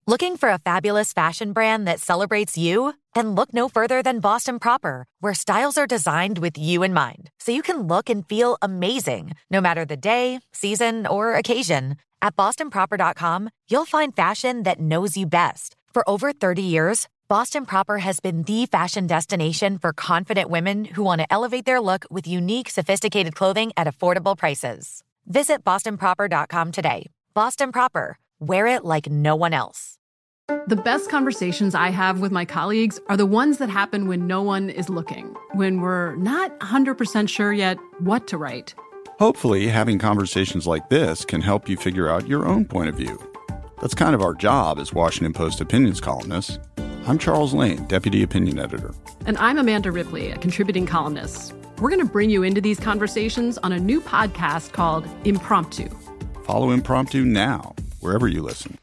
Looking for a fabulous fashion brand that celebrates you? Then look no further than Boston Proper, where styles are designed with you in mind, so you can look and feel amazing, no matter the day, season, or occasion. At bostonproper.com, you'll find fashion that knows you best. For over 30 years, Boston Proper has been the fashion destination for confident women who want to elevate their look with unique, sophisticated clothing at affordable prices. Visit bostonproper.com today. Boston Proper. Wear it like no one else. The best conversations I have with my colleagues are the ones that happen when no one is looking, when we're not 100% sure yet what to write. Hopefully, having conversations like this can help you figure out your own point of view. That's kind of our job as Washington Post opinions columnists. I'm Charles Lane, Deputy Opinion Editor. And I'm Amanda Ripley, a contributing columnist. We're going to bring you into these conversations on a new podcast called Impromptu. Follow Impromptu now, wherever you listen.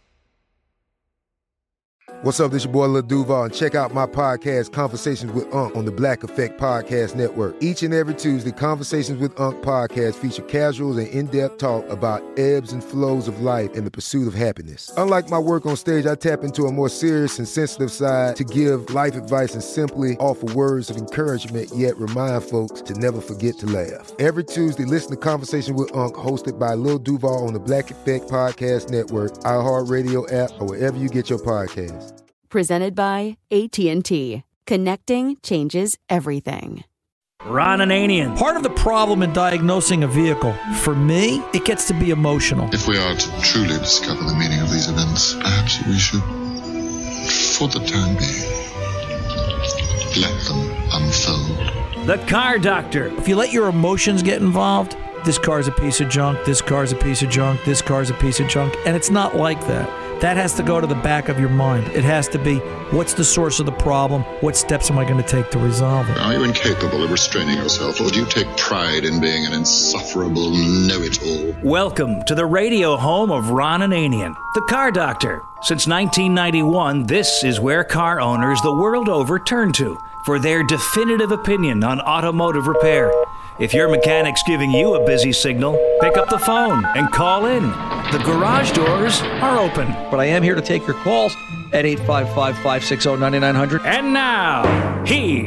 What's up, this your boy Lil Duval, and check out my podcast, Conversations with Unc, on the Black Effect Podcast Network. Each and every Tuesday, Conversations with Unc podcast feature casuals and in-depth talk about ebbs and flows of life and the pursuit of happiness. Unlike my work on stage, I tap into a more serious and sensitive side to give life advice and simply offer words of encouragement, yet remind folks to never forget to laugh. Every Tuesday, listen to Conversation with Unc, hosted by Lil Duval on the Black Effect Podcast Network, iHeartRadio app, or wherever you get your podcasts. Presented by AT&T. Connecting changes everything. Ron Ananian. Part of the problem in diagnosing a vehicle, for me, it gets to be emotional. If we are to truly discover the meaning of these events, perhaps we should, for the time being, let them unfold. The Car Doctor. If you let your emotions get involved, this car's a piece of junk, this car's a piece of junk, this car's a piece of junk, and it's not like that. That has to go to the back of your mind. It has to be, what's the source of the problem? What steps am I going to take to resolve it? Are you incapable of restraining yourself, or do you take pride in being an insufferable know-it-all? Welcome to the radio home of Ron Ananian, the Car Doctor. Since 1991, this is where car owners the world over turn to for their definitive opinion on automotive repair. If your mechanic's giving you a busy signal, pick up the phone and call in. The garage doors are open. But I am here to take your calls at 855-560-9900. And now,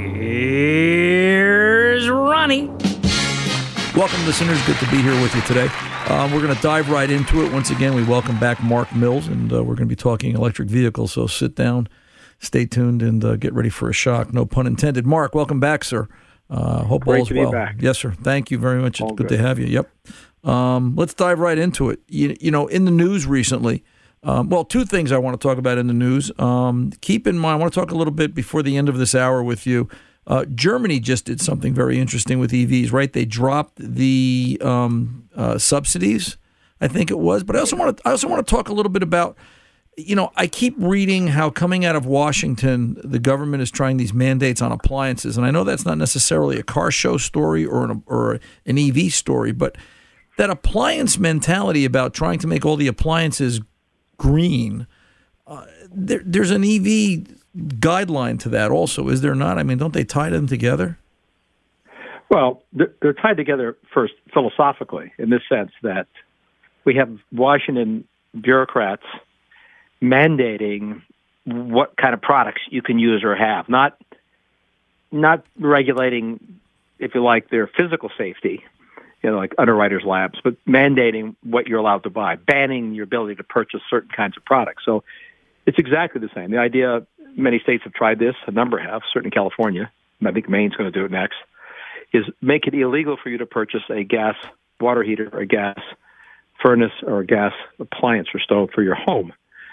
here's Ronnie. Welcome, listeners. Good to be here with you today. We're going to dive right into it. Once again, we welcome back Mark Mills, and we're going to be talking electric vehicles. So sit down, stay tuned, and get ready for a shock. No pun intended. Mark, welcome back, sir. Hope Great all's to be well. back. Yes, sir. Thank you very much. It's good to have you. Yep. Let's dive right into it. You know, in the news recently, two things I want to talk about in the news. Keep in mind, I want to talk a little bit before the end of this hour with you. Germany just did something very interesting with EVs, right? They dropped the subsidies, I think it was. But I also want to talk a little bit about, you know, I keep reading how coming out of Washington, the government is trying these mandates on appliances. And I know that's not necessarily a car show story or an EV story, but that appliance mentality about trying to make all the appliances green, there's an EV guideline to that also, is there not? I mean, don't they tie them together? Well, they're tied together first philosophically in this sense that we have Washington bureaucrats mandating what kind of products you can use or have, not regulating, if you like, their physical safety, you know, like underwriters' labs, but mandating what you're allowed to buy, banning your ability to purchase certain kinds of products. So it's exactly the same. The idea, many states have tried this, a number have, certainly California, I think Maine's going to do it next, is make it illegal for you to purchase a gas water heater or a gas furnace or a gas appliance or stove for your home.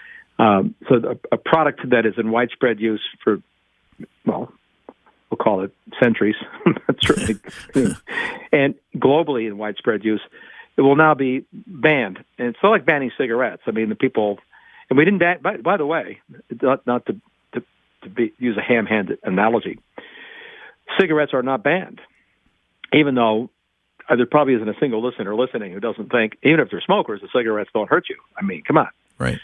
So a product that is in widespread use for, well, we'll call it centuries, certainly, and globally in widespread use, it will now be banned. And it's sort of like banning cigarettes. I mean, the people, and we didn't ban, by the way, not to use a ham-handed analogy, cigarettes are not banned, even though there probably isn't a single listener listening who doesn't think, even if they're smokers, the cigarettes don't hurt you. I mean, come on. Right.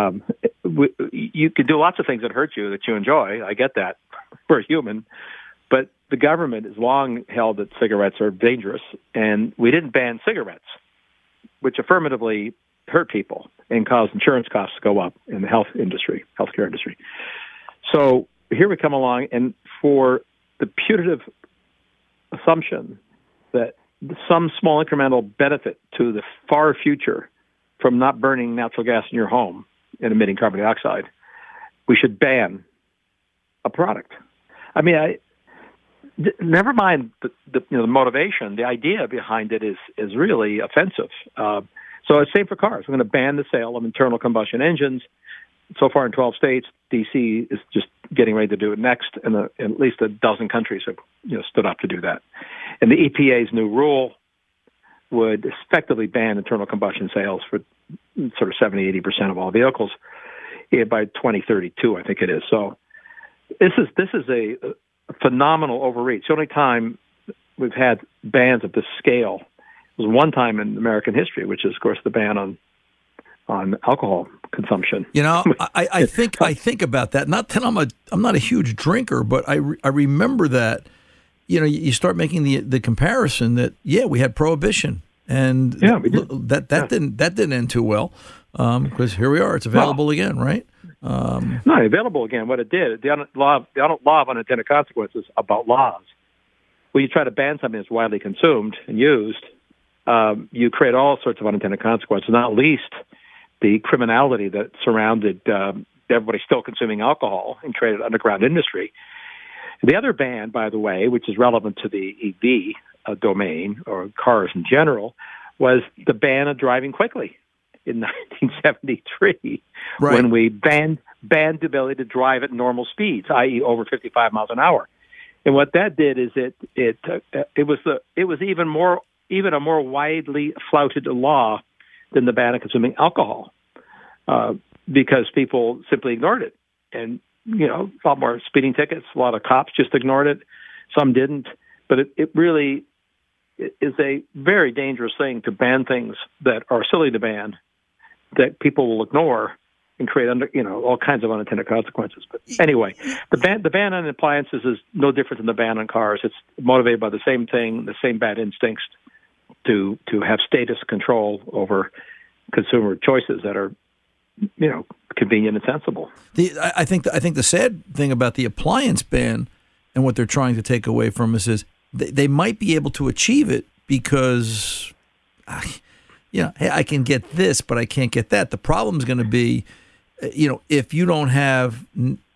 You can do lots of things that hurt you that you enjoy. I get that. We're human. But the government has long held that cigarettes are dangerous, and we didn't ban cigarettes, which affirmatively hurt people and cause insurance costs to go up in the healthcare industry. So here we come along, and for the putative assumption that some small incremental benefit to the far future from not burning natural gas in your home and emitting carbon dioxide, we should ban a product. I mean, never mind the motivation. The idea behind it is really offensive. So it's same for cars. We're going to ban the sale of internal combustion engines. So far in 12 states, D.C. is just getting ready to do it next, and at least a dozen countries have stood up to do that. And the EPA's new rule would effectively ban internal combustion sales for sort of 70-80% of all vehicles by 2032, I think it is. So this is a phenomenal overreach. The only time we've had bans of this scale was one time in American history, which is, of course, the ban on alcohol consumption. I think about that. Not that I'm not a huge drinker, but I remember that. You start making the comparison that we had prohibition, and that didn't end too well, because here we are. It's available again, right? Not available again. What it did, the law of unintended consequences about laws. When you try to ban something that's widely consumed and used, you create all sorts of unintended consequences, not least the criminality that surrounded everybody still consuming alcohol and created an underground industry. The other ban, by the way, which is relevant to the EV domain or cars in general, was the ban of driving quickly in 1973, when we banned the ability to drive at normal speeds, i.e., over 55 miles an hour. And what that did is it was even a more widely flouted law than the ban of consuming alcohol, because people simply ignored it. And a lot more speeding tickets, a lot of cops just ignored it. Some didn't. But it really is a very dangerous thing to ban things that are silly to ban, that people will ignore and create all kinds of unintended consequences. But anyway, the ban on appliances is no different than the ban on cars. It's motivated by the same thing, the same bad instincts to have status control over consumer choices that are convenient and sensible. I think the sad thing about the appliance ban and what they're trying to take away from us is they might be able to achieve it because, hey, I can get this, but I can't get that. The problem is going to be, if you don't have,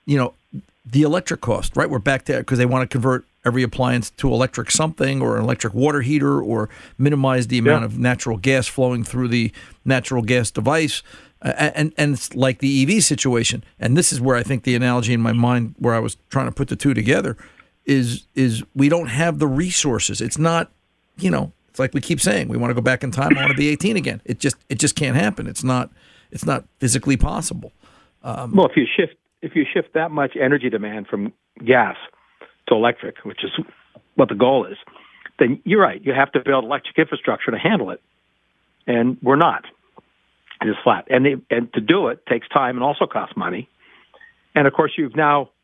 the electric cost, right? We're back there because they want to convert every appliance to electric something or an electric water heater or minimize the amount of natural gas flowing through the natural gas device. And it's like the EV situation. And this is where I think the analogy in my mind where I was trying to put the two together is we don't have the resources. It's not, it's like we keep saying, we want to go back in time. I want to be 18 again. It just can't happen. It's not physically possible. Well, if you shift that much energy demand from gas to electric, which is what the goal is, then you're right. You have to build electric infrastructure to handle it. And we're not. It is flat. And to do it takes time and also costs money. And, of course, you've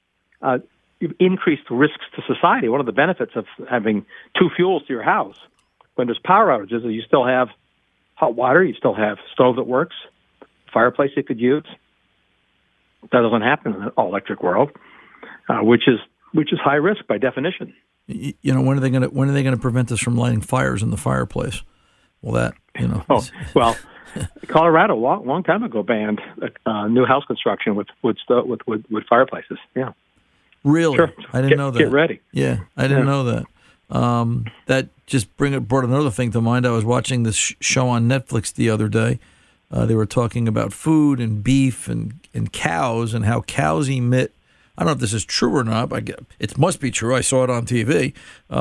increased risks to society. One of the benefits of having two fuels to your house, when there's power outages, you still have hot water, you still have stove that works, fireplace you could use. That doesn't happen in an all-electric world, which is high risk by definition. When are they going to prevent us from lighting fires in the fireplace? Well, Colorado, long time ago, banned new house construction with wood fireplaces. Yeah. Really? Sure. I didn't know that. Get ready. Yeah, I didn't know that. That just brought another thing to mind. I was watching this show on Netflix the other day. They were talking about food and beef and cows and how cows emit. I don't know if this is true or not. But it must be true. I saw it on TV.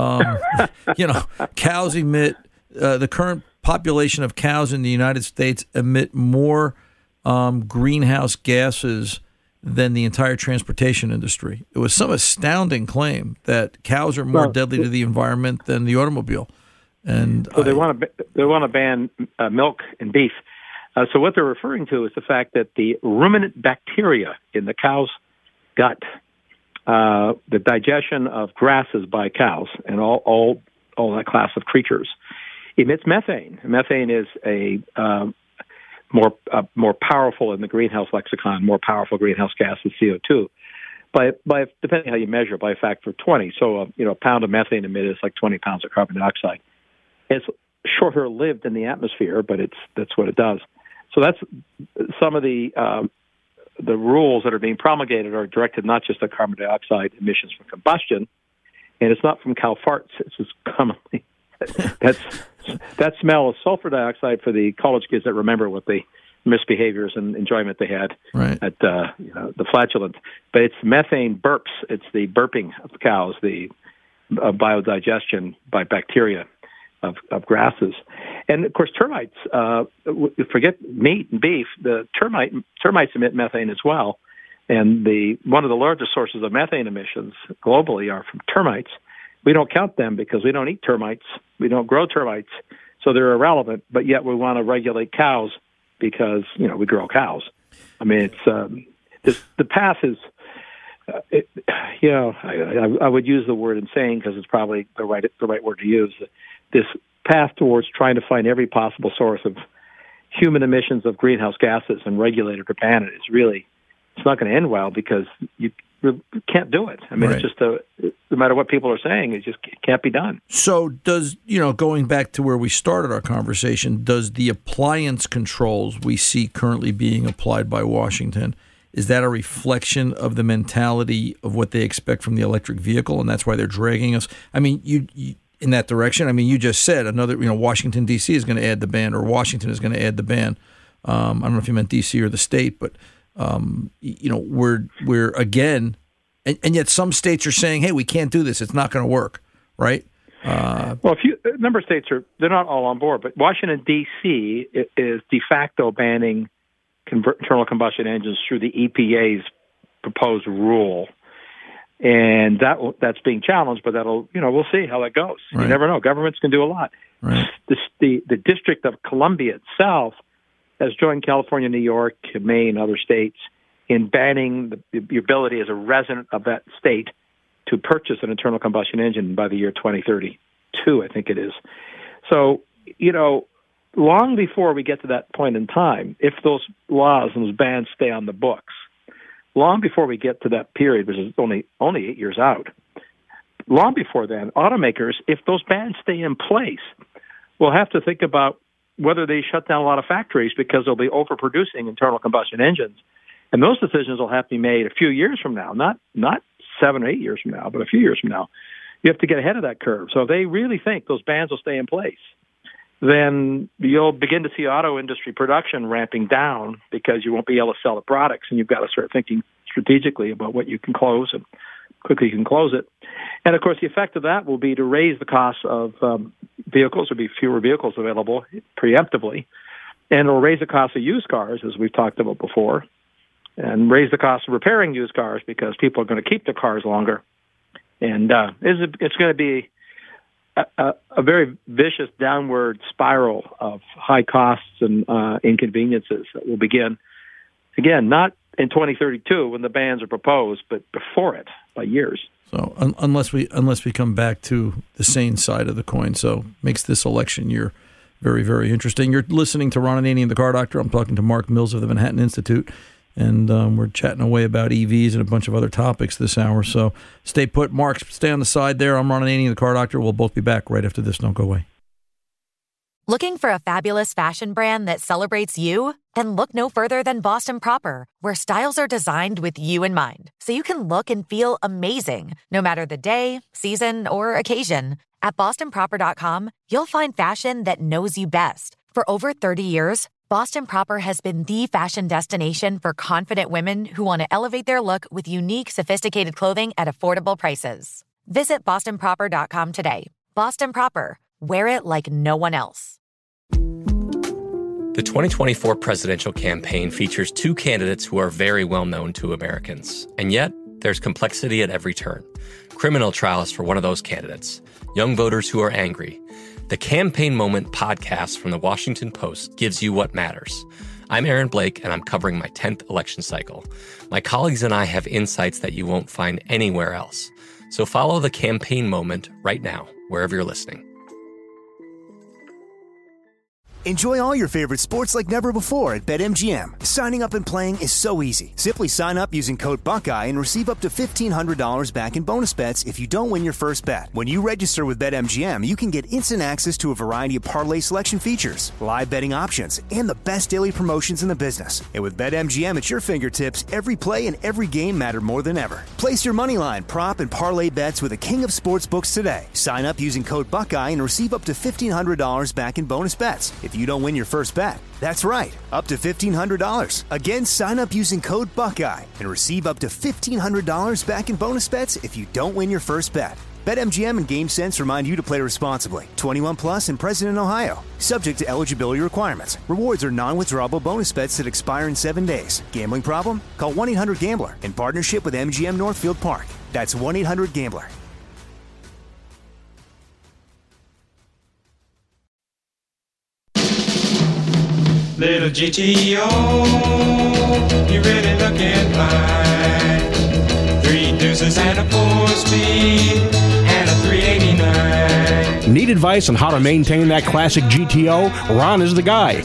Cows emit. The current population of cows in the United States emit more greenhouse gases than the entire transportation industry. It was some astounding claim that cows are more deadly to the environment than the automobile. And so they want to ban milk and beef. So what they're referring to is the fact that the ruminant bacteria in the cow's gut, the digestion of grasses by cows and all that class of creatures, emits methane. Methane is a more powerful in the greenhouse lexicon, more powerful greenhouse gas is CO2. By depending how you measure, by a factor of 20. So a pound of methane emitted is like 20 pounds of carbon dioxide. It's shorter lived in the atmosphere, but that's what it does. So that's some of the rules that are being promulgated are directed not just at carbon dioxide emissions from combustion, and it's not from cow farts. It's just commonly that smell of sulfur dioxide for the college kids that remember what the misbehaviors and enjoyment they had at the flatulence. But it's methane burps. It's the burping of cows, the biodigestion by bacteria of grasses. And, of course, termites, forget meat and beef, the termites emit methane as well. And one of the largest sources of methane emissions globally are from termites. We don't count them because we don't eat termites. We don't grow termites. So they're irrelevant, but yet we want to regulate cows because, we grow cows. I mean, it's the path is, I would use the word insane because it's probably the right word to use. This path towards trying to find every possible source of human emissions of greenhouse gases and regulate it or ban it is really, it's not going to end well because you can't do it. I mean, It's just no matter what people are saying, it just can't be done. So does, going back to where we started our conversation, does the appliance controls we see currently being applied by Washington, is that a reflection of the mentality of what they expect from the electric vehicle, and that's why they're dragging us? I mean, you in that direction? I mean, you just said another, Washington, D.C. is going to add the ban, or Washington is going to add the ban. I don't know if you meant D.C. or the state, but we're again, and yet some states are saying, hey, we can't do this. It's not going to work, right? Well, a number of states they're not all on board, but Washington, D.C. is de facto banning internal combustion engines through the EPA's proposed rule. And that's being challenged, but we'll see how that goes. Right. You never know. Governments can do a lot. Right. The District of Columbia itself has joined California, New York, Maine, other states in banning the ability as a resident of that state to purchase an internal combustion engine by the year 2032, I think it is. So, long before we get to that point in time, if those laws and those bans stay on the books, long before we get to that period, which is only 8 years out, long before then, automakers, if those bans stay in place, will have to think about whether they shut down a lot of factories because they'll be overproducing internal combustion engines. And those decisions will have to be made a few years from now, not 7 or 8 years from now, but a few years from now. You have to get ahead of that curve. So if they really think those bans will stay in place, then you'll begin to see auto industry production ramping down because you won't be able to sell the products, and you've got to start thinking strategically about what you can close and quickly you can close it. And, of course, the effect of that will be to raise the cost of vehicles. There'll be fewer vehicles available preemptively, and it'll raise the cost of used cars, as we've talked about before, and raise the cost of repairing used cars because people are going to keep their cars longer. And it's going to be a very vicious downward spiral of high costs and inconveniences that will begin, again, not in 2032 when the bans are proposed, but before it by years. So unless we come back to the sane side of the coin, so makes this election year very, very interesting. You're listening to Ron Ananian, the Car Doctor. I'm talking to Mark Mills of the Manhattan Institute. And we're chatting away about EVs and a bunch of other topics this hour. So stay put. Mark, stay on the side there. I'm Ron Ananian, the Car Doctor. We'll both be back right after this. Don't go away. Looking for a fabulous fashion brand that celebrates you? Then look no further than Boston Proper, where styles are designed with you in mind. So you can look and feel amazing, no matter the day, season, or occasion. At BostonProper.com, you'll find fashion that knows you best. For over 30 years, Boston Proper has been the fashion destination for confident women who want to elevate their look with unique, sophisticated clothing at affordable prices. Visit BostonProper.com today. Boston Proper. Wear it like no one else. The 2024 presidential campaign features two candidates who are very well known to Americans. And yet, there's complexity at every turn. Criminal trials for one of those candidates. Young voters who are angry. The Campaign Moment podcast from the Washington Post gives you what matters. I'm Aaron Blake, and I'm covering my 10th election cycle. My colleagues and I have insights that you won't find anywhere else. So follow The Campaign Moment right now, wherever you're listening. Enjoy all your favorite sports like never before at BetMGM. Signing up and playing is so easy. Simply sign up using code Buckeye and receive up to $1,500 back in bonus bets if you don't win your first bet. When you register with BetMGM, you can get instant access to a variety of parlay selection features, live betting options, and the best daily promotions in the business. And with BetMGM at your fingertips, every play and every game matter more than ever. Place your moneyline, prop, and parlay bets with the king of sportsbooks today. Sign up using code Buckeye and receive up to $1,500 back in bonus bets if you don't win your first bet. That's right, up to $1,500. Again, sign up using code Buckeye and receive up to $1,500 back in bonus bets if you don't win your first bet. BetMGM and GameSense remind you to play responsibly. 21 plus and present in Ohio. Subject to eligibility requirements. Rewards are non-withdrawable bonus bets that expire in 7 days. Gambling problem? Call 1-800-GAMBLER in partnership with MGM Northfield Park. That's 1-800-GAMBLER. Little GTO, you really looking fine. 3 deuces and a 4-speed and a 389. Need advice on how to maintain that classic GTO? Ron is the guy.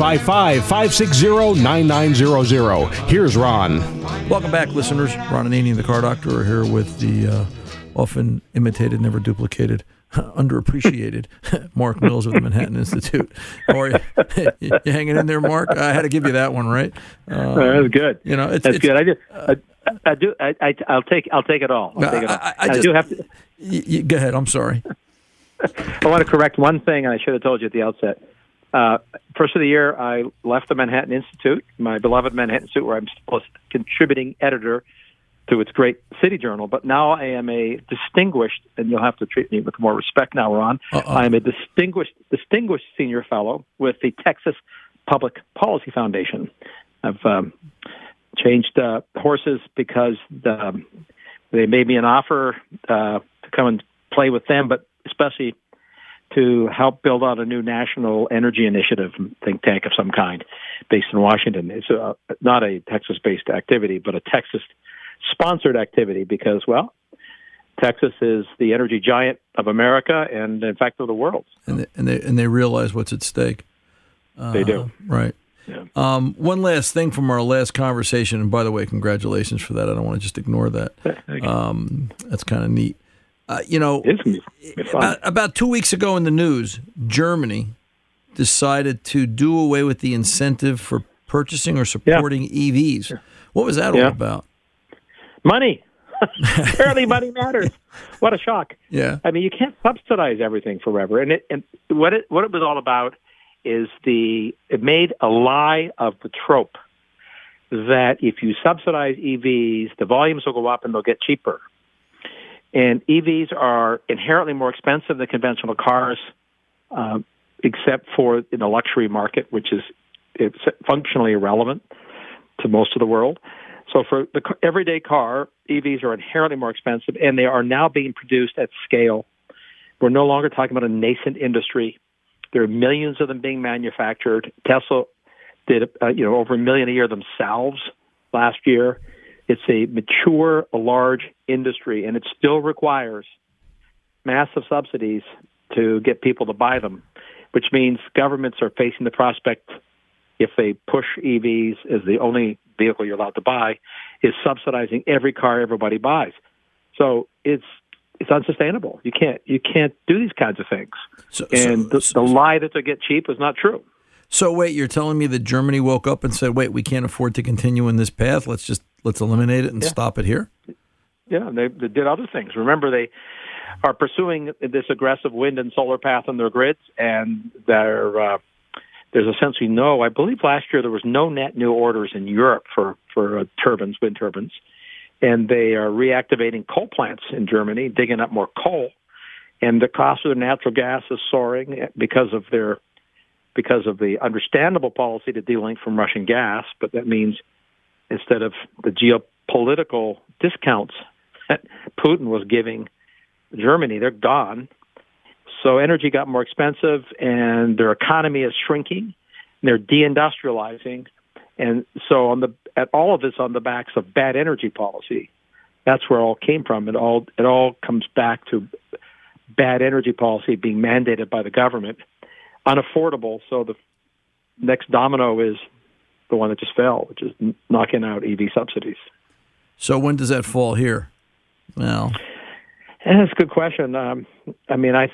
855-560-9900. Here's Ron. Welcome back, listeners. Ron Ananian, the Car Doctor, are here with the often imitated, never duplicated, underappreciated Mark Mills of the Manhattan Institute. How are you? You hanging in there, Mark? I had to give you that one, right? That was good. You know, that's good. I'll take it all. I do have to. Go ahead. I'm sorry. I want to correct one thing, and I should have told you at the outset. First of the year, I left the Manhattan Institute, my beloved Manhattan Institute, where I'm still a contributing editor to its great city journal, but now I am a distinguished, and you'll have to treat me with more respect now, Ron. I am a distinguished senior fellow with the Texas Public Policy Foundation. I've changed horses because they made me an offer to come and play with them, but especially to help build out a new national energy initiative think tank of some kind based in Washington. It's not a Texas-based activity, but a Texas-sponsored activity because, well, Texas is the energy giant of America and, in fact, of the world. And they realize what's at stake. They do. Right. Yeah. One last thing from our last conversation, and by the way, congratulations for that. I don't want to just ignore that. That's kind of neat. About 2 weeks ago in the news, Germany decided to do away with the incentive for purchasing or supporting EVs. Sure. What was that all about? Money. Apparently money matters. What a shock. Yeah. I mean, you can't subsidize everything forever. And what it was all about is it made a lie of the trope that if you subsidize EVs, the volumes will go up and they'll get cheaper. And EVs are inherently more expensive than conventional cars, except for in the luxury market, which is it's functionally irrelevant to most of the world. So for the everyday car, EVs are inherently more expensive, and they are now being produced at scale. We're no longer talking about a nascent industry. There are millions of them being manufactured. Tesla did over 1 million a year themselves last year. It's a mature, large industry, and it still requires massive subsidies to get people to buy them, which means governments are facing the prospect, if they push EVs as the only vehicle you're allowed to buy, is subsidizing every car everybody buys. So it's unsustainable. You can't do these kinds of things. The lie that they get cheap is not true. So wait, you're telling me that Germany woke up and said, "Wait, we can't afford to continue in this path. Let's eliminate it and stop it here." Yeah, they did other things. Remember, they are pursuing this aggressive wind and solar path on their grids, and there's essentially I believe last year there was no net new orders in Europe for wind turbines, and they are reactivating coal plants in Germany, digging up more coal, and the cost of their natural gas is soaring because of the understandable policy to delink from Russian gas, but that means instead of the geopolitical discounts that Putin was giving Germany, they're gone. So energy got more expensive, and their economy is shrinking. They're deindustrializing, and so all of this on the backs of bad energy policy. That's where it all came from. It all comes back to bad energy policy being mandated by the government, unaffordable. So next domino is the one that just fell, which is knocking out EV subsidies. So when does that fall here? Well, that's a good question. If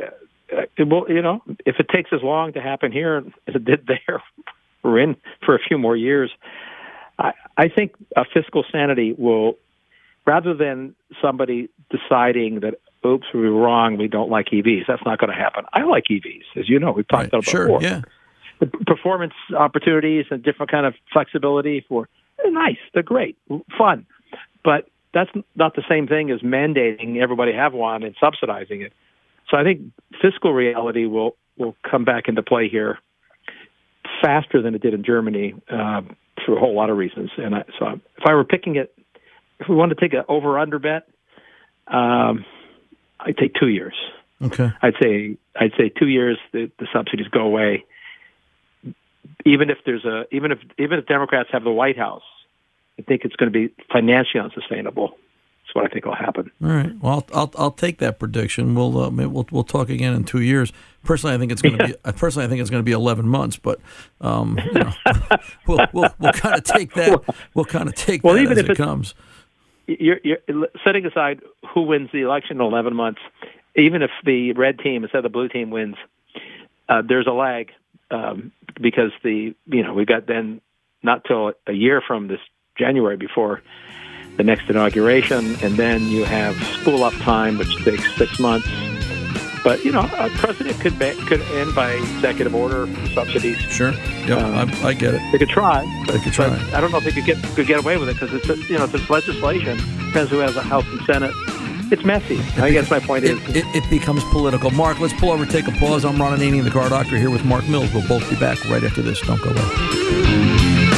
it takes as long to happen here as it did there, we're in for a few more years. I think fiscal sanity will, rather than somebody deciding that, oops, we were wrong, we don't like EVs. That's not going to happen. I like EVs, as you know. We've talked about it before. Yeah. The performance opportunities and different kind of flexibility they're nice. They're great, fun. But that's not the same thing as mandating everybody have one and subsidizing it. So I think fiscal reality will come back into play here faster than it did in Germany for a whole lot of reasons. And so if I were picking it, if we wanted to take an over-under bet, I'd take 2 years. Okay. I'd say 2 years the subsidies go away. Even if Democrats have the White House, I think it's going to be financially unsustainable. That's what I think will happen. All right. Well, I'll take that prediction. We'll talk again in 2 years. Personally, I think it's going to be. Personally, I think it's going to be 11 months. But we'll kind of take that. We'll kind of take that even as if it comes. You're setting aside who wins the election in 11 months. Even if the red team instead of the blue team wins, there's a lag because we got then not till a year from this January before the next inauguration, and then you have school up time, which takes 6 months. But a president could end by executive order subsidies. Sure, yep, I get it. They could try. They could try. I don't know if they could get away with it because it's legislation. Depends who has a House and Senate. It's messy. I guess my point is it becomes political. Mark, let's pull over, take a pause. I'm Ron Ananian, the Car Doctor, here with Mark Mills. We'll both be back right after this. Don't go away.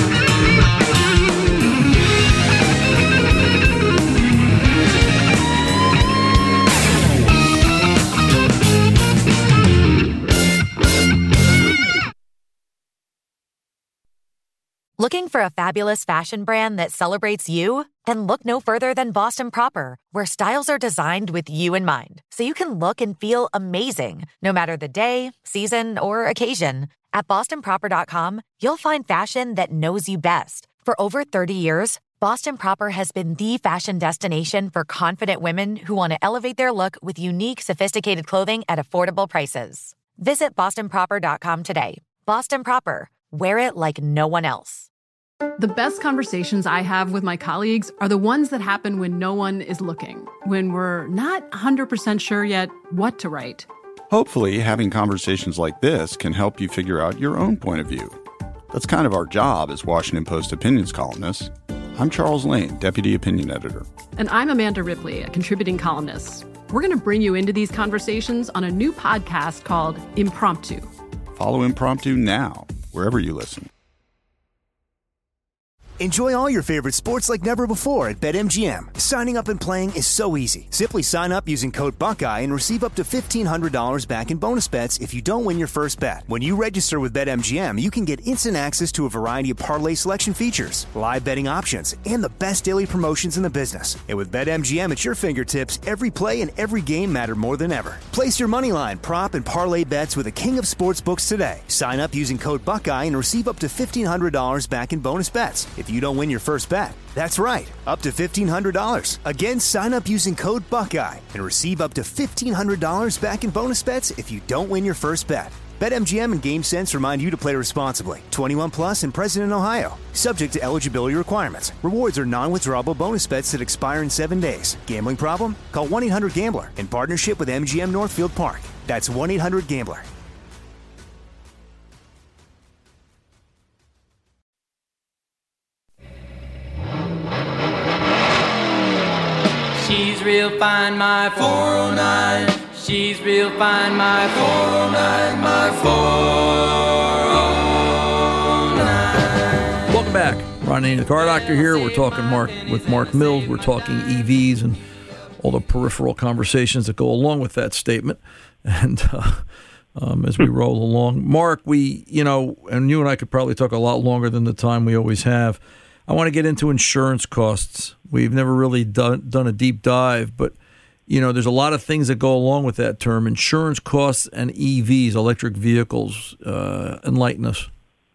Looking for a fabulous fashion brand that celebrates you? Then look no further than Boston Proper, where styles are designed with you in mind, so you can look and feel amazing, no matter the day, season, or occasion. At BostonProper.com, you'll find fashion that knows you best. For over 30 years, Boston Proper has been the fashion destination for confident women who want to elevate their look with unique, sophisticated clothing at affordable prices. Visit BostonProper.com today. Boston Proper. Wear it like no one else. The best conversations I have with my colleagues are the ones that happen when no one is looking, when we're not 100% sure yet what to write. Hopefully, having conversations like this can help you figure out your own point of view. That's kind of our job as Washington Post opinions columnists. I'm Charles Lane, Deputy Opinion Editor. And I'm Amanda Ripley, a contributing columnist. We're going to bring you into these conversations on a new podcast called Impromptu. Follow Impromptu now, wherever you listen. Enjoy all your favorite sports like never before at BetMGM. Signing up and playing is so easy. Simply sign up using code Buckeye and receive up to $1,500 back in bonus bets if you don't win your first bet. When you register with BetMGM, you can get instant access to a variety of parlay selection features, live betting options, and the best daily promotions in the business. And with BetMGM at your fingertips, every play and every game matter more than ever. Place your moneyline, prop, and parlay bets with the king of sportsbooks today. Sign up using code Buckeye and receive up to $1,500 back in bonus bets if you don't win your first bet. That's right, up to $1,500. Again, sign up using code Buckeye and receive up to $1,500 back in bonus bets if you don't win your first bet. BetMGM and GameSense remind you to play responsibly. 21 plus and present in Ohio. Subject to eligibility requirements. Rewards are non-withdrawable bonus bets that expire in 7 days. Gambling problem? Call 1-800-GAMBLER in partnership with MGM Northfield Park. That's 1-800-GAMBLER. She's real fine, my 409. She's real fine, my 409, my 409. Welcome back. Ron Ananian, the Car Doctor here. We're talking with Mark Mills. We're talking EVs and all the peripheral conversations that go along with that statement. And as we roll along, Mark, and you and I could probably talk a lot longer than the time we always have. I want to get into insurance costs. We've never really done a deep dive, but there's a lot of things that go along with that term. Insurance costs and EVs, electric vehicles. Enlighten us.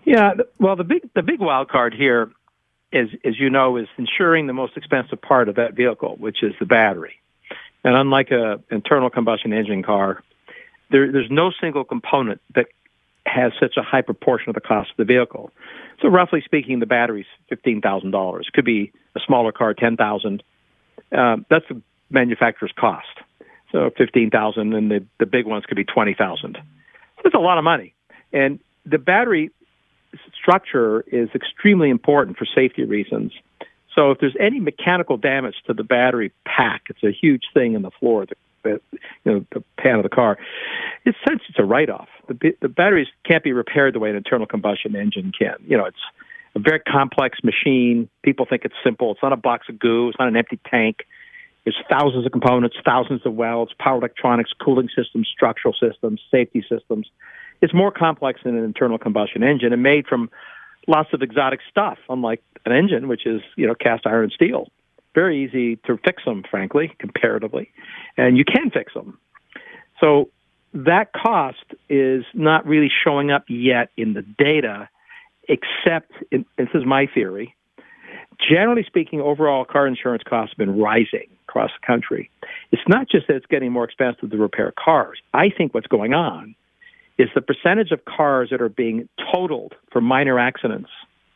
Yeah, well, the big wild card here is, as you know, is insuring the most expensive part of that vehicle, which is the battery. And unlike an internal combustion engine car, there's no single component that has such a high proportion of the cost of the vehicle. So roughly speaking, the battery's $15,000. Could be a smaller car, $10,000. That's the manufacturer's cost. So $15,000, and the big ones could be $20,000. So that's a lot of money. And the battery structure is extremely important for safety reasons. So if there's any mechanical damage to the battery pack, it's a huge thing in the floor, the pan of the car. It's a write-off. The batteries can't be repaired the way an internal combustion engine can. It's a very complex machine. People think it's simple. It's not a box of goo. It's not an empty tank. There's thousands of components, thousands of welds, power electronics, cooling systems, structural systems, safety systems. It's more complex than an internal combustion engine and made from lots of exotic stuff, unlike an engine, which is, cast iron and steel. Very easy to fix them, frankly, comparatively. And you can fix them. So that cost is not really showing up yet in the data, except, this is my theory, generally speaking, overall car insurance costs have been rising across the country. It's not just that it's getting more expensive to repair cars. I think what's going on is the percentage of cars that are being totaled for minor accidents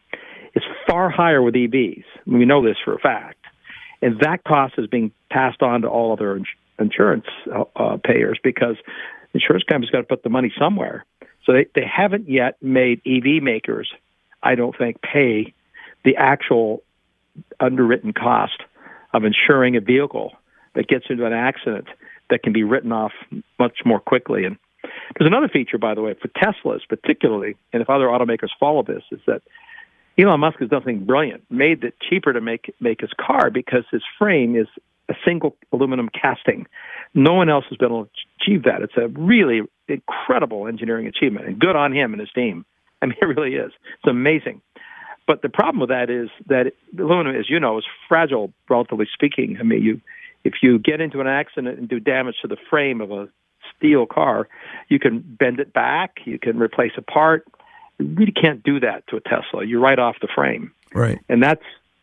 is far higher with EVs. We know this for a fact. And that cost is being passed on to all other insurance payers because insurance companies got to put the money somewhere. So they haven't yet made EV makers, I don't think, pay the actual underwritten cost of insuring a vehicle that gets into an accident that can be written off much more quickly. And there's another feature, by the way, for Teslas particularly, and if other automakers follow this, is that Elon Musk has done something brilliant, made it cheaper to make his car because his frame is a single aluminum casting. No one else has been able to achieve that. It's a really incredible engineering achievement, and good on him and his team. I mean, it really is. It's amazing. But the problem with that is that aluminum, as you know, is fragile, relatively speaking. I mean, if you get into an accident and do damage to the frame of a steel car, you can bend it back, you can replace a part. You really can't do that to a Tesla. You're right off the frame. Right. And that's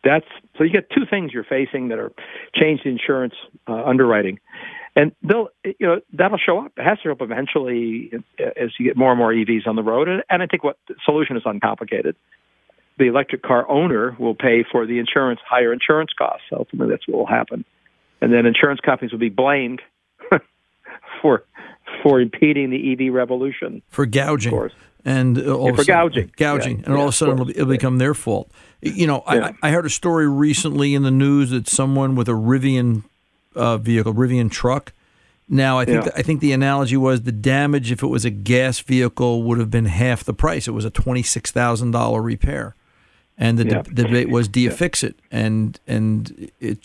so you get two things you're facing that are changed insurance underwriting. And that'll show up. It has to show up eventually as you get more and more EVs on the road. And I think the solution is uncomplicated. The electric car owner will pay for the higher insurance costs. Ultimately, that's what will happen. And then insurance companies will be blamed for impeding the EV revolution. For gouging. Of course. And for gouging. And all of a sudden it'll become their fault. I heard a story recently in the news that someone with a Rivian vehicle, Rivian truck. Now, I think the analogy was the damage, if it was a gas vehicle, would have been half the price. It was a $26,000 repair. And the debate was, do you fix it? And it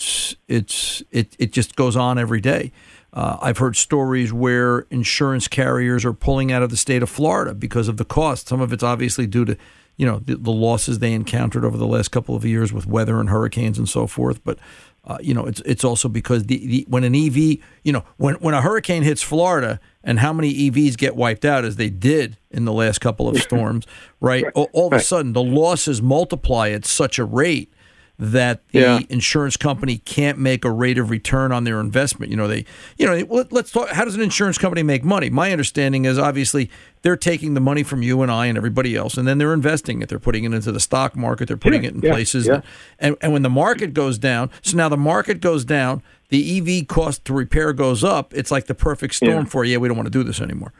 just goes on every day. I've heard stories where insurance carriers are pulling out of the state of Florida because of the cost. Some of it's obviously due to, the losses they encountered over the last couple of years with weather and hurricanes and so forth. But, it's also because when an EV, when a hurricane hits Florida and how many EVs get wiped out as they did in the last couple of storms, right? All of a sudden the losses multiply at such a rate that the insurance company can't make a rate of return on their investment. Let's talk. How does an insurance company make money? My understanding is obviously they're taking the money from you and I and everybody else, and then they're investing it. They're putting it into the stock market. They're putting it in places. And when the market goes down, so now the market goes down, the EV cost to repair goes up. It's like the perfect storm for, we don't want to do this anymore.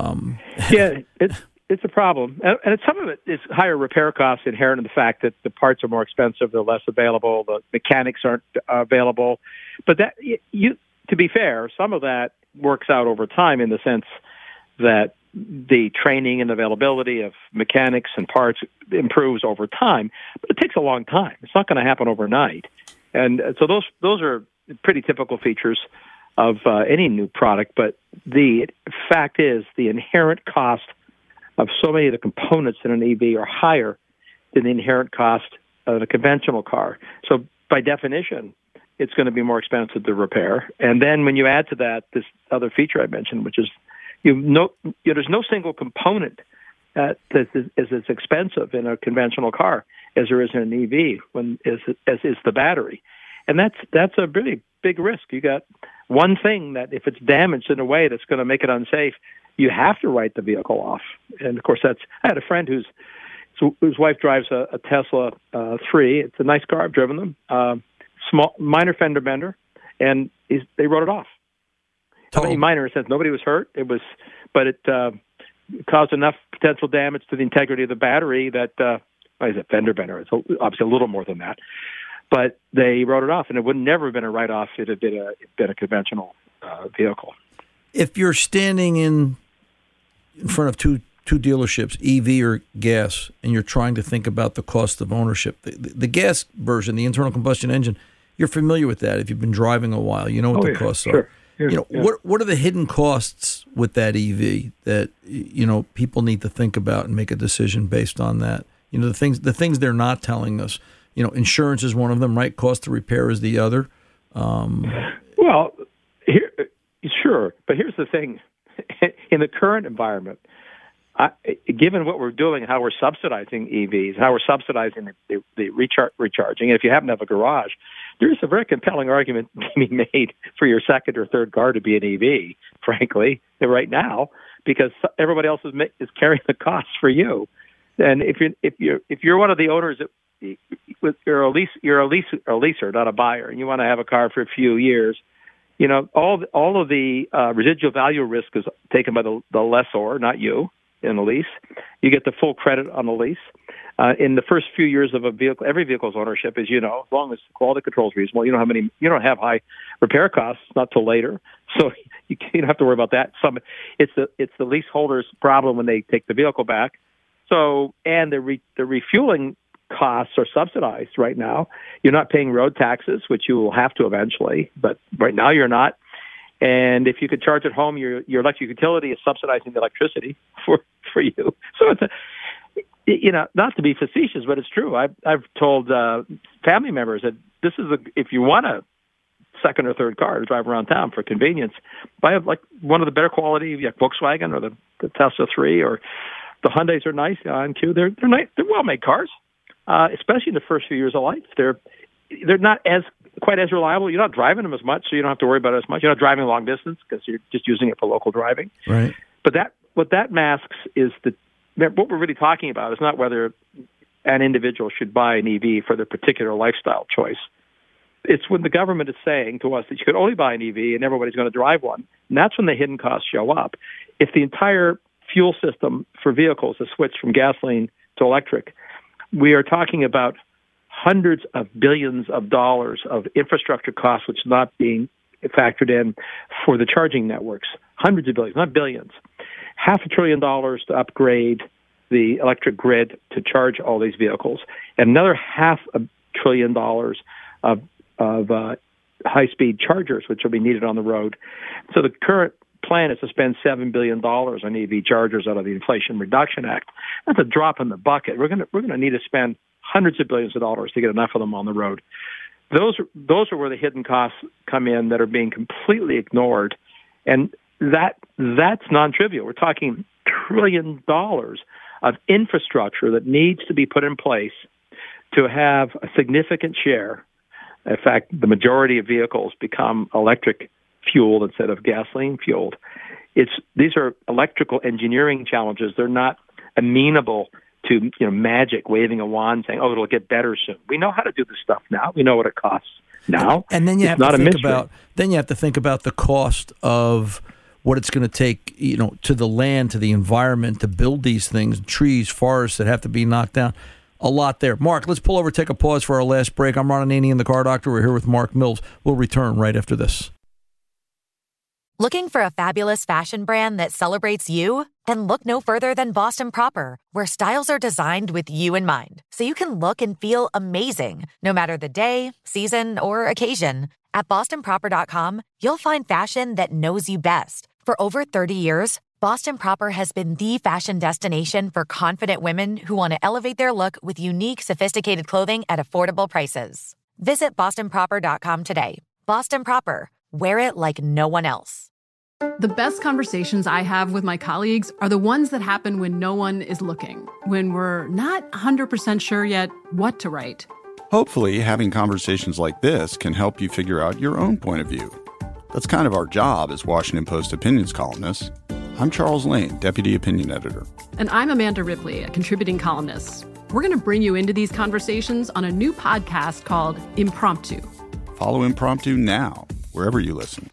It's a problem. And some of it is higher repair costs inherent in the fact that the parts are more expensive, they're less available, the mechanics aren't available. But to be fair, some of that works out over time in the sense that the training and availability of mechanics and parts improves over time. But it takes a long time. It's not going to happen overnight. And so those are pretty typical features of any new product. But the fact is the inherent cost of so many of the components in an EV are higher than the inherent cost of a conventional car. So by definition, it's going to be more expensive to repair. And then when you add to that this other feature I mentioned, which is there's no single component is as expensive in a conventional car as there is in an EV, as is the battery. And that's a really big risk. You got one thing that if it's damaged in a way that's going to make it unsafe, you have to write the vehicle off. And of course, I had a friend whose wife drives a Tesla 3. It's a nice car. I've driven them. Small, minor fender bender, and they wrote it off. I mean, minor in the sense nobody was hurt. But it caused enough potential damage to the integrity of the battery that, what is it, fender bender? It's obviously a little more than that. But they wrote it off, and it would never have been a write-off if it had been a conventional vehicle. If you're standing in front of two dealerships, EV or gas, and you're trying to think about the cost of ownership, the gas version, the internal combustion engine, you're familiar with that. If you've been driving a while, you know what the costs are. Sure. What are the hidden costs with that EV that people need to think about and make a decision based on that? The things they're not telling us. Insurance is one of them, right? Cost of repair is the other. Well, sure, but here's the thing: in the current environment, given what we're doing, how we're subsidizing EVs, how we're subsidizing the recharging, and if you happen to have a garage, there's a very compelling argument to be made for your second or third car to be an EV, frankly, right now, because everybody else is carrying the costs for you. And if you're one of the owners that you're a leaser, not a buyer, and you want to have a car for a few years, all of the residual value risk is taken by the lessor, not you. In the lease, you get the full credit on the lease. In the first few years of a vehicle, every vehicle's ownership, as you know, as long as quality control is reasonable, you don't have high repair costs, not till later, so you don't have to worry about that. It's the leaseholder's problem when they take the vehicle back. So, and the refueling costs are subsidized right now. You're not paying road taxes, which you will have to eventually, but right now you're not. And if you could charge at home, your electric utility is subsidizing the electricity for you. So it's not to be facetious, but it's true. I've told family members that this is if you want a second or third car to drive around town for convenience, buy like one of the better quality, like Volkswagen or the Tesla 3 or the Hyundais are nice. IQ, they're nice. They're well-made cars, especially in the first few years of life. They're not quite as reliable. You're not driving them as much, so you don't have to worry about it as much. You're not driving long distance because you're just using it for local driving. Right. But what that masks is what we're really talking about is not whether an individual should buy an EV for their particular lifestyle choice. It's when the government is saying to us that you could only buy an EV and everybody's going to drive one. And that's when the hidden costs show up. If the entire fuel system for vehicles is switched from gasoline to electric, we are talking about hundreds of billions of dollars of infrastructure costs, which is not being factored in for the charging networks. Hundreds of billions, not billions. $500 billion to upgrade the electric grid to charge all these vehicles, and another $500 billion of high-speed chargers, which will be needed on the road. So the current plan is to spend $7 billion on EV chargers out of the Inflation Reduction Act. That's a drop in the bucket. We're going to need to spend hundreds of billions of dollars to get enough of them on the road. Those are where the hidden costs come in that are being completely ignored, and that's non-trivial. We're talking $1 trillion of infrastructure that needs to be put in place to have a significant share. In fact, the majority of vehicles become electric fueled instead of gasoline fueled. These are electrical engineering challenges. They're not amenable to magic, waving a wand, saying, "Oh, it'll get better soon." We know how to do this stuff now. We know what it costs now. And then you have to think about the cost of what it's going to take, to the land, to the environment, to build these things, trees, forests that have to be knocked down. A lot there. Mark, let's pull over, take a pause for our last break. I'm Ron Ananian, the Car Doctor. We're here with Mark Mills. We'll return right after this. Looking for a fabulous fashion brand that celebrates you? Then look no further than Boston Proper, where styles are designed with you in mind, so you can look and feel amazing, no matter the day, season, or occasion. At BostonProper.com, you'll find fashion that knows you best. For over 30 years, Boston Proper has been the fashion destination for confident women who want to elevate their look with unique, sophisticated clothing at affordable prices. Visit BostonProper.com today. Boston Proper. Wear it like no one else. The best conversations I have with my colleagues are the ones that happen when no one is looking, when we're not 100% sure yet what to write. Hopefully, having conversations like this can help you figure out your own point of view. That's kind of our job as Washington Post opinions columnists. I'm Charles Lane, Deputy Opinion Editor. And I'm Amanda Ripley, a contributing columnist. We're going to bring you into these conversations on a new podcast called Impromptu. Follow Impromptu now, wherever you listen.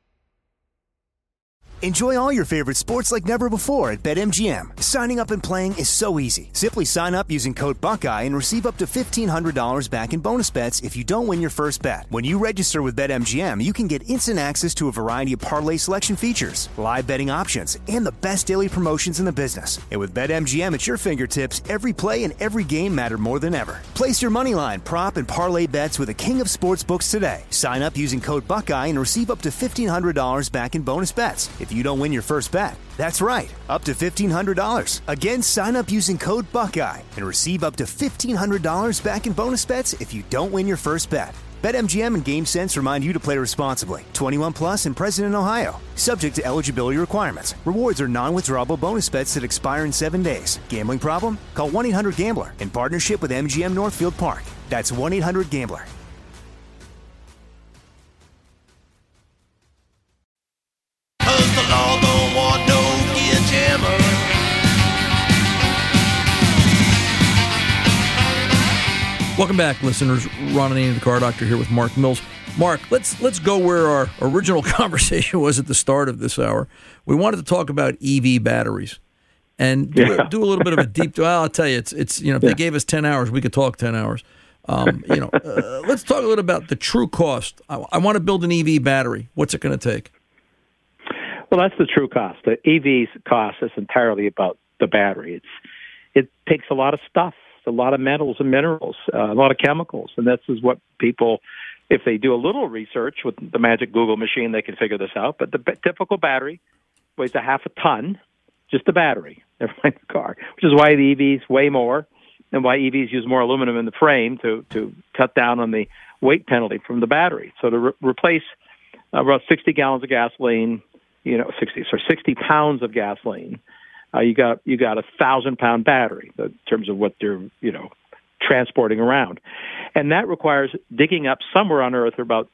Enjoy all your favorite sports like never before at BetMGM. Signing up and playing is so easy. Simply sign up using code Buckeye and receive up to $1,500 back in bonus bets if you don't win your first bet. When you register with BetMGM, you can get instant access to a variety of parlay selection features, live betting options, and the best daily promotions in the business. And with BetMGM at your fingertips, every play and every game matter more than ever. Place your moneyline, prop, and parlay bets with the king of sportsbooks today. Sign up using code Buckeye and receive up to $1,500 back in bonus bets if you don't win your first bet. That's right, up to $1,500. Again, sign up using code Buckeye and receive up to $1,500 back in bonus bets if you don't win your first bet. BetMGM and GameSense remind you to play responsibly. 21 plus and present in Ohio. Subject to eligibility requirements. Rewards are non-withdrawable bonus bets that expire in 7 days. Gambling problem? Call 1-800-GAMBLER in partnership with MGM Northfield Park. That's 1-800-GAMBLER. Welcome back, listeners. Ron Ananian, the Car Doctor, here with Mark Mills. Mark, let's go where our original conversation was at the start of this hour. We wanted to talk about EV batteries and do a little bit of a deep dive. Well, I'll tell you, it's if they gave us 10 hours, we could talk 10 hours. Let's talk a little about the true cost. I want to build an EV battery. What's it going to take? Well, that's the true cost. The EV's cost is entirely about the battery. It takes a lot of stuff. A lot of metals and minerals, a lot of chemicals. And this is what people, if they do a little research with the magic Google machine, they can figure this out. But the typical battery weighs a half a ton, just the battery, never mind the car, which is why the EVs weigh more and why EVs use more aluminum in the frame to cut down on the weight penalty from the battery. So to replace about 60 gallons of gasoline, 60 pounds of gasoline, you got a 1,000-pound battery in terms of what they're transporting around, and that requires digging up somewhere on Earth about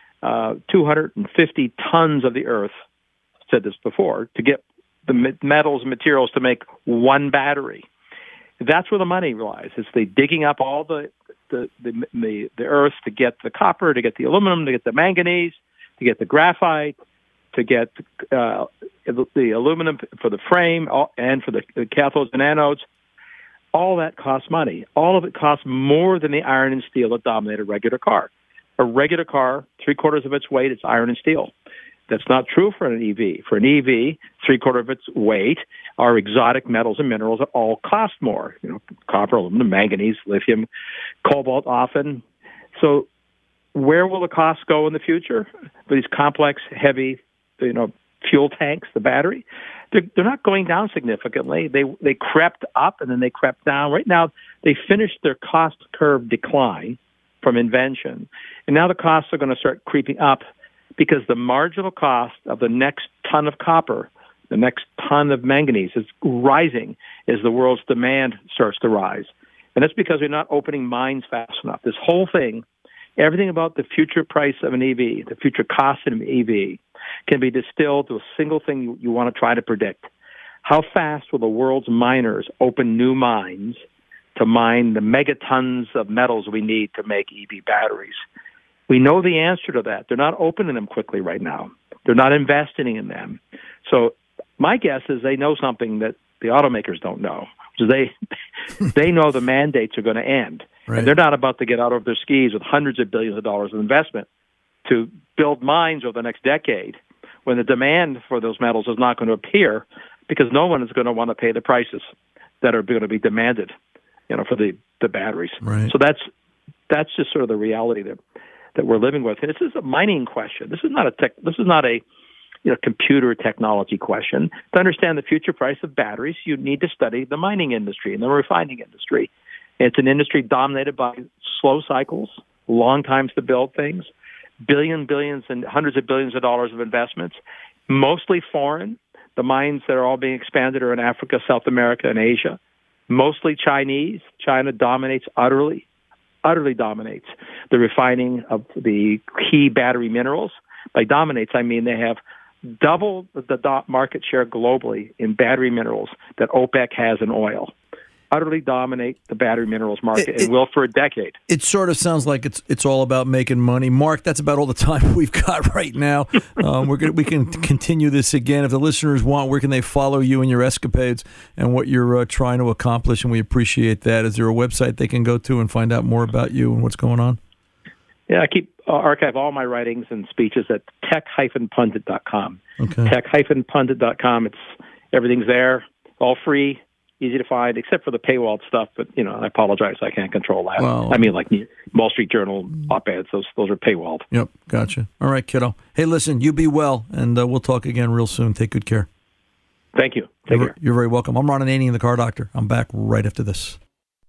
250 tons of the Earth. Said this before, to get the metals and materials to make one battery. That's where the money lies. It's the digging up all the Earth to get the copper, to get the aluminum, to get the manganese, to get the graphite, to get the aluminum for the frame and for the cathodes and anodes. All that costs money. All of it costs more than the iron and steel that dominate a regular car. A regular car, 3/4 of its weight is iron and steel. That's not true for an EV. For an EV, 3/4 of its weight are exotic metals and minerals that all cost more. Copper, aluminum, manganese, lithium, cobalt often. So where will the costs go in the future for these complex, heavy, fuel tanks, the battery? They're not going down significantly. They crept up and then they crept down. Right now, they finished their cost curve decline from invention, and now the costs are going to start creeping up because the marginal cost of the next ton of copper, the next ton of manganese is rising as the world's demand starts to rise. And that's because we're not opening mines fast enough. This whole thing, everything about the future price of an EV, the future cost of an EV, can be distilled to a single thing you want to try to predict. How fast will the world's miners open new mines to mine the megatons of metals we need to make EV batteries? We know the answer to that. They're not opening them quickly right now. They're not investing in them. So my guess is they know something that the automakers don't know. So they know the mandates are going to end. Right. And they're not about to get out of their skis with hundreds of billions of dollars of investment to build mines over the next decade when the demand for those metals is not going to appear because no one is going to want to pay the prices that are going to be demanded, for the batteries. Right. So that's just sort of the reality that we're living with. And this is a mining question. This is not a computer technology question. To understand the future price of batteries, you need to study the mining industry and the refining industry. It's an industry dominated by slow cycles, long times to build things, billions and hundreds of billions of dollars of investments. mostly foreign. The mines that are all being expanded are in Africa, South America, and Asia. Mostly Chinese. China dominates utterly dominates the refining of the key battery minerals. By dominates, I mean they have double the market share globally in battery minerals that OPEC has in oil. Utterly dominate the battery minerals market and will for a decade. It sort of sounds like it's all about making money. Mark, that's about all the time we've got right now. We can continue this again. If the listeners want, where can they follow you and your escapades and what you're trying to accomplish? And we appreciate that. Is there a website they can go to and find out more about you and what's going on? Yeah, I keep archive all my writings and speeches at tech-pundit.com. Okay. Tech-pundit.com. Everything's there, all free. Easy to find, except for the paywalled stuff. But I apologize, I can't control that. Well, I mean, like Wall Street Journal op-eds; those are paywalled. Yep, gotcha. All right, kiddo. Hey, listen, you be well, and we'll talk again real soon. Take good care. Thank you. Take care. You're very welcome. I'm Ron Ananian, the Car Doctor. I'm back right after this.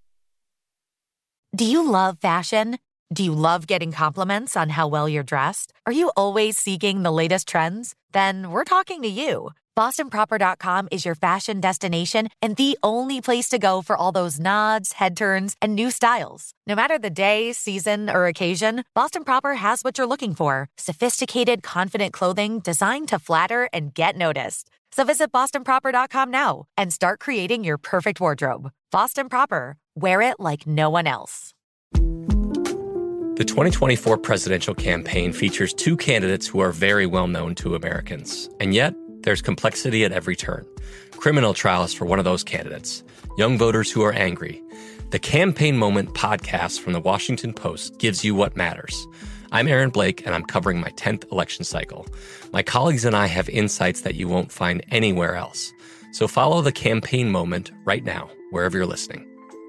Do you love fashion? Do you love getting compliments on how well you're dressed? Are you always seeking the latest trends? Then we're talking to you. BostonProper.com is your fashion destination and the only place to go for all those nods, head turns, and new styles. No matter the day, season, or occasion, Boston Proper has what you're looking for. Sophisticated, confident clothing designed to flatter and get noticed. So visit BostonProper.com now and start creating your perfect wardrobe. Boston Proper. Wear it like no one else. The 2024 presidential campaign features two candidates who are very well known to Americans. And yet, there's complexity at every turn. Criminal trials for one of those candidates. Young voters who are angry. The Campaign Moment podcast from the Washington Post gives you what matters. I'm Aaron Blake, and I'm covering my 10th election cycle. My colleagues and I have insights that you won't find anywhere else. So follow The Campaign Moment right now, wherever you're listening.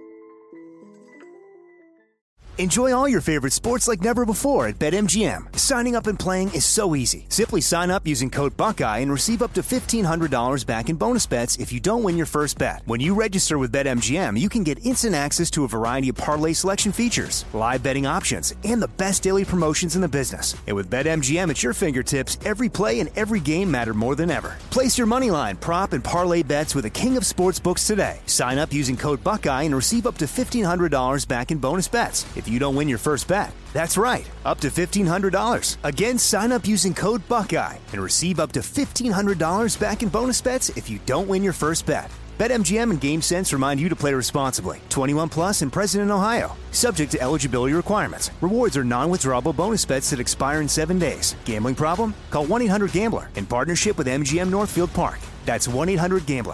Enjoy all your favorite sports like never before at BetMGM. Signing up and playing is so easy. Simply sign up using code Buckeye and receive up to $1,500 back in bonus bets if you don't win your first bet. When you register with BetMGM, you can get instant access to a variety of parlay selection features, live betting options, and the best daily promotions in the business. And with BetMGM at your fingertips, every play and every game matter more than ever. Place your moneyline, prop, and parlay bets with the king of sportsbooks today. Sign up using code Buckeye and receive up to $1,500 back in bonus bets if you don't win your first bet. That's right, up to $1,500. Again, sign up using code Buckeye and receive up to $1,500 back in bonus bets if you don't win your first bet. BetMGM and GameSense remind you to play responsibly. 21 plus and present in Ohio. Subject to eligibility requirements. Rewards are non-withdrawable bonus bets that expire in 7 days. Gambling problem? Call 1-800-GAMBLER in partnership with MGM Northfield Park. That's 1-800-GAMBLER.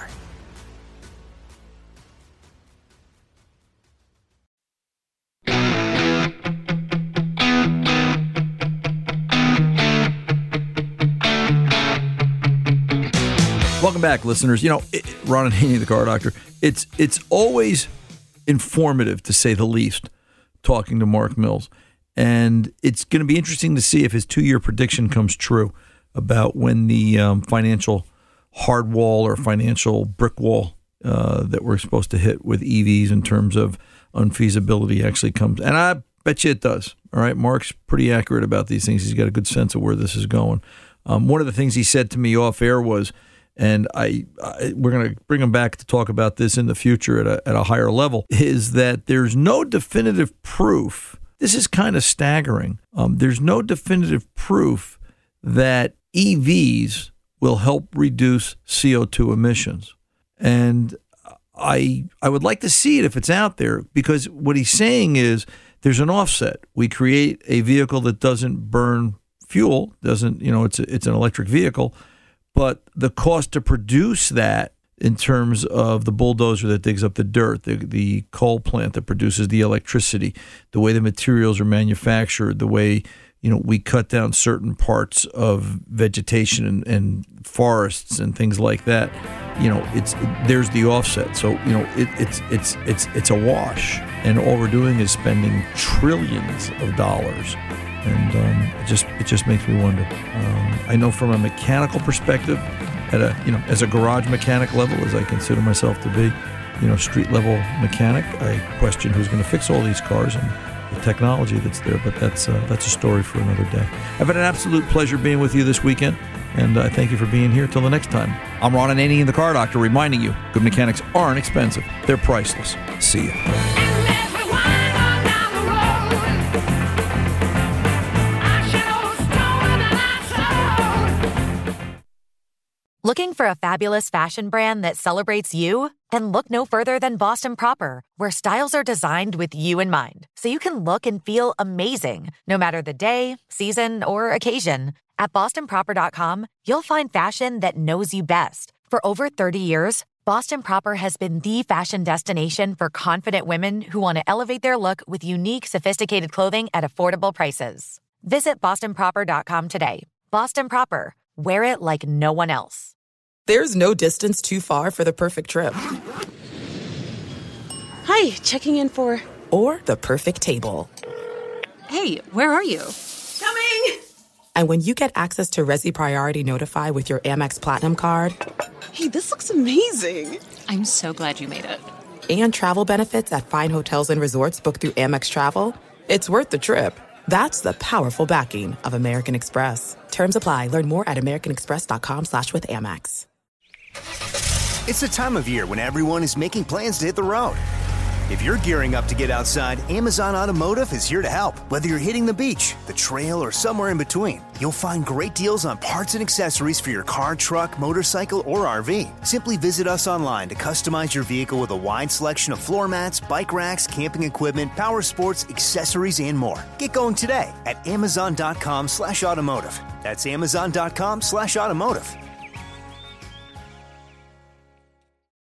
Welcome back, listeners. Ron Ananian, the Car Doctor. It's always informative, to say the least, talking to Mark Mills. And it's going to be interesting to see if his 2-year prediction comes true about when the financial hard wall or financial brick wall that we're supposed to hit with EVs in terms of unfeasibility actually comes. And I bet you it does. All right, Mark's pretty accurate about these things. He's got a good sense of where this is going. One of the things he said to me off air was, and we're going to bring him back to talk about this in the future at a higher level, is that there's no definitive proof. This is kind of staggering. There's no definitive proof that EVs will help reduce CO2 emissions. And I would like to see it if it's out there, because what he's saying is there's an offset. We create a vehicle that doesn't burn fuel, it's an electric vehicle, but the cost to produce that in terms of the bulldozer that digs up the dirt, the coal plant that produces the electricity, the way the materials are manufactured, the way we cut down certain parts of vegetation and forests and things like that. There's the offset. So it's a wash, and all we're doing is spending trillions of dollars. And it just makes me wonder. I know from a mechanical perspective, as a garage mechanic level, as I consider myself to be, street level mechanic, I question who's going to fix all these cars. And the technology that's there, but that's a story for another day. I've had an absolute pleasure being with you this weekend, and I thank you for being here. Till the next time, I'm Ron Ananian, the Car Doctor, reminding you, good mechanics aren't expensive. They're priceless. See ya. Looking for a fabulous fashion brand that celebrates you? Then look no further than Boston Proper, where styles are designed with you in mind, so you can look and feel amazing, no matter the day, season, or occasion. At bostonproper.com, you'll find fashion that knows you best. For over 30 years, Boston Proper has been the fashion destination for confident women who want to elevate their look with unique, sophisticated clothing at affordable prices. Visit bostonproper.com today. Boston Proper. Wear it like no one else. There's no distance too far for the perfect trip. Hi, checking in for... Or the perfect table. Hey, where are you? Coming! And when you get access to Resi Priority Notify with your Amex Platinum card... Hey, this looks amazing. I'm so glad you made it. And travel benefits at fine hotels and resorts booked through Amex Travel, it's worth the trip. That's the powerful backing of American Express. Terms apply. Learn more at americanexpress.com/withAmex. It's the time of year when everyone is making plans to hit the road. If you're gearing up to get outside, Amazon Automotive is here to help. Whether you're hitting the beach, the trail, or somewhere in between, you'll find great deals on parts and accessories for your car, truck, motorcycle, or RV. Simply visit us online to customize your vehicle with a wide selection of floor mats, bike racks, camping equipment, power sports, accessories, and more. Get going today at amazon.com/automotive. That's amazon.com/automotive.